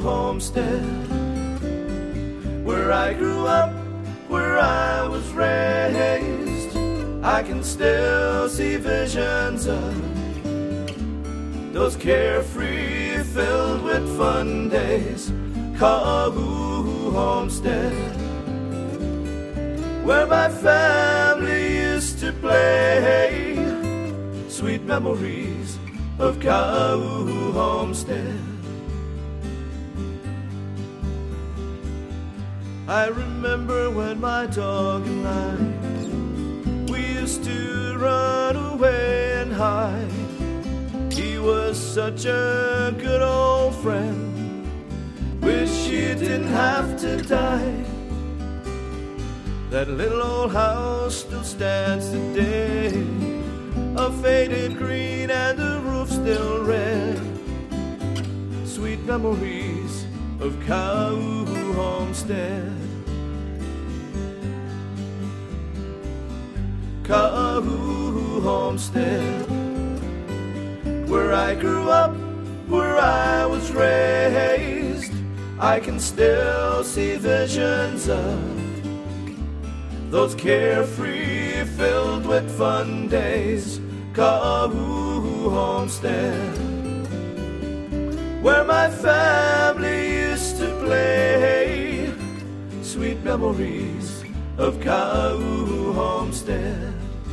homestead, where I grew up, where I was raised. I can still see visions of those carefree, filled with fun days. Kahoo homestead, where my family used to play. Sweet memories of Kahoo homestead. I remember when my dog and I, we used to run away and hide. He was such a good old friend. Wish he didn't have to die. That little old house still stands today, a faded green and the roof still red. Sweet memories of Kahoo homestead. Kahoo homestead, where I grew up, where I was raised. I can still see visions of those carefree, filled with fun days. Kahoo homestead, where my family used to play. Sweet memories of Kahoo homestead.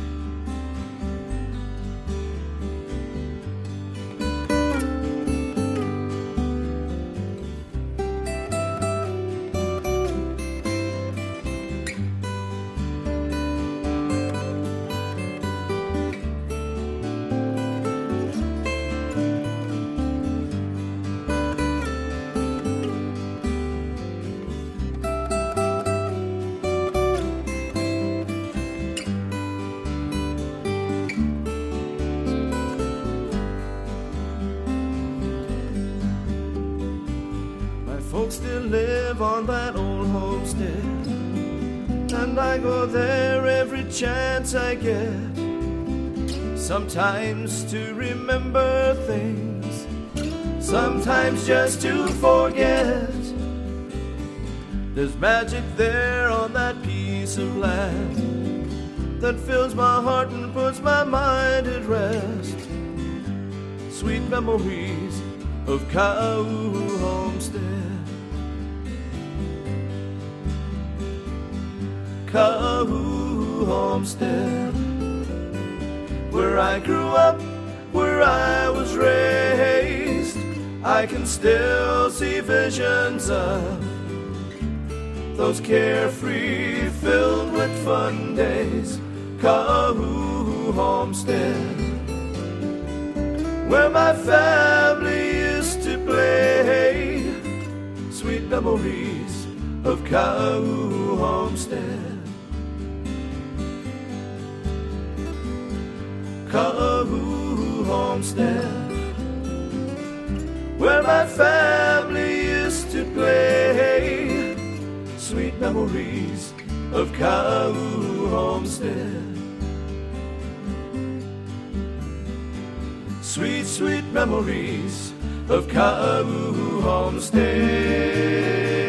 Folks still live on that old homestead, and I go there every chance I get. Sometimes to remember things, sometimes just to forget. There's magic there on that piece of land that fills my heart and puts my mind at rest. Sweet memories of Kahoo homestead. Kahoo homestead, where I grew up, where I was raised. I can still see visions of those carefree, filled with fun days. Kahoo homestead, where my family used to play. Sweet memories of Kahoo homestead. Kahoo homestead, where my family used to play. Sweet memories of Kahoo homestead. Sweet, sweet memories of Kahoo homestead.